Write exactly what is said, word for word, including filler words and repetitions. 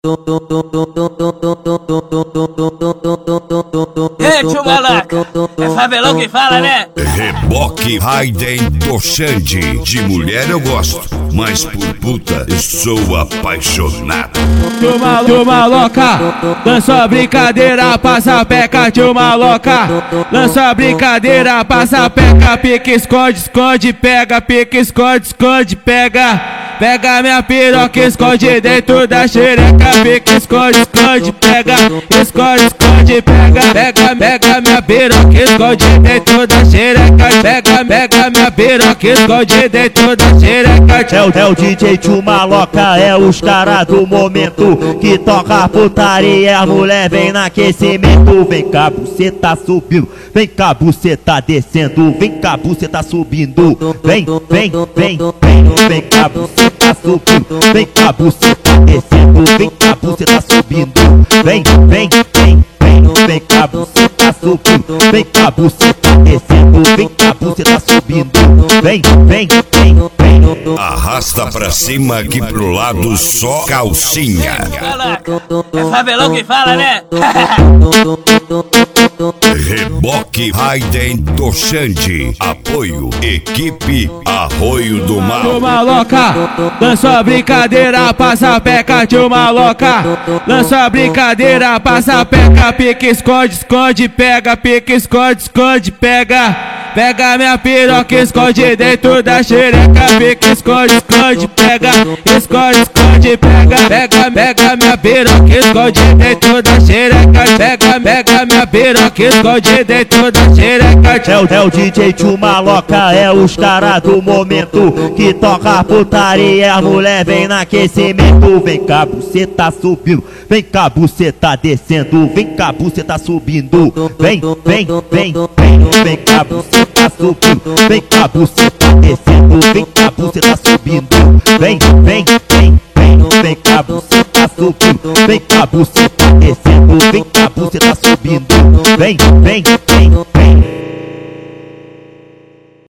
Ei, tio Malaca, é favelão que fala, né? Reboque Raiden do Xande. De mulher eu gosto, mas por puta eu sou apaixonado. Tio Malo, tio Maloca, lança a brincadeira, passa a peca, tio Maloca. Lança a brincadeira, passa a peca, pique, esconde, esconde, pega, pique, esconde, esconde, pega. Pega minha piroca, esconde dentro da xereca, pique, esconde, esconde, pega, esconde, esconde, pega. Pega, pega minha piroca, esconde dentro da xereca, pega, pega minha piroca, esconde dentro da xereca. É o, é o D J Tio Maloca, é os caras do momento que toca putaria, a mulher vem no aquecimento. Vem cá, você tá subindo, vem cá, você tá descendo, vem cá, você tá subindo, vem, vem, vem, vem, vem cá, você tá subindo, vem cá, você tá descendo, vem cá, você tá subindo, vem, vem, vem, vem, vem cá, você tá subindo, vem cá, você tá descendo, vem cá, você tá subindo, vem, vem, vem, vem. Arrasta pra cima aqui pro lado só calcinha. Malaca, é favelão que fala, né? Reboque Raiden do Xande. Apoio Equipe Arroio do Mal. Tio Maloca, lança a brincadeira, passa a peca, tio Maloca. Lança a brincadeira, passa a peca, pique, esconde, esconde, pega, pique, esconde, esconde, pega. Pega minha piroca, esconde dentro da xereca, pique, esconde, esconde, pega, esconde, esconde, pega. Pega, pega minha piroca, esconde dentro da xereca, pega, pega minha piroca, esconde dentro da xereca. É o, é o D J Tio Maloca, é os caras do momento que toca putaria, a mulher vem no aquecimento. Vem cá, você tá subindo, vem cá, você tá descendo, vem cá, você tá subindo, vem, vem, vem, vem, vem cá, você tá subindo, vem cá, você tá descendo, vem cá, você tá subindo, vem, vem, vem, vem, vem cá, você tá subindo, vem cá, você tá descendo, vem cá, você tá subindo, vem, vem, vem.